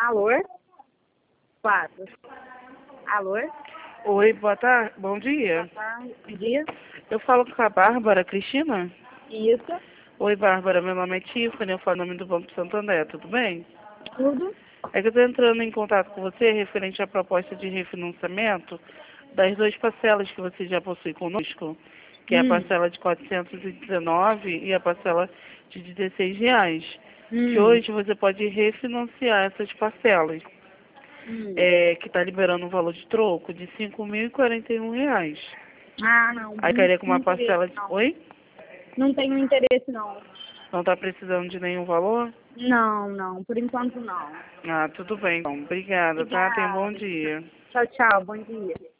Alô? 4. Alô? Oi, boa tarde, bom dia. Bom dia. Eu falo com a Bárbara Cristina. Isso. Oi, Bárbara, meu nome é Tiffany, eu falo em nome do Banco Santander, tudo bem? Tudo? É que eu estou entrando em contato com você referente à proposta de refinanciamento das duas parcelas que você já possui conosco, que é a parcela de 419 e a parcela de R$ 16, que hoje você pode refinanciar essas parcelas, que está liberando um valor de troco de R$ 5.041. Ah, não. Aí Não queria com tenho uma interesse, parcela de... não. Oi? Não tenho interesse, não. Não está precisando de nenhum valor? Não, não. Por enquanto, não. Ah, tudo bem. Então, obrigada, tá? Tenha um bom Obrigada. dia. Tchau, tchau. Bom dia.